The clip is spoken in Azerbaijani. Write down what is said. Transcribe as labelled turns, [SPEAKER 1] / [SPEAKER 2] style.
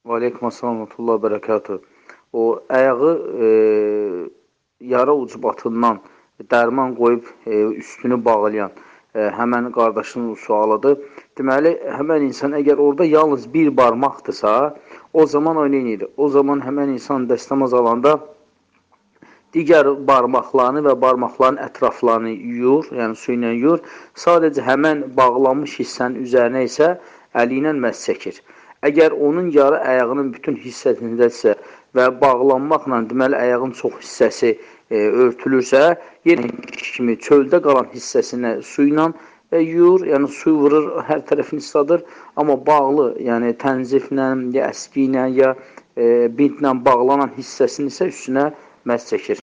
[SPEAKER 1] Aleyküm assalam və rahmetullah bərəkatuhu. O ayağı yara ucu batından dərman qoyub üstünü bağlayan həmən qardaşının sualıdır. Deməli, həmən insan əgər orada yalnız bir barmaqdırsa, o zaman o neyir? O zaman həmən insan dəstəmaz alanda digər barmaqlarını və barmaqların ətraflarını yuyur, yəni su ilə yuyur. Sadəcə həmən bağlanmış hissənin üzərinə isə əli ilə məs çəkir. Əgər onun yarı ayağının bütün hissəsindəsə və bağlanmaqla deməli ayağın çox hissəsi örtülürsə, yenə kimi çöldə qalan hissəsinə su ilə yuyur, yəni su vurur, hər tərəfini ısladır, amma bağlı, yəni tənziflə, ya əski ilə, ya bintlə bağlanan hissəsini isə üstünə məs çəkir.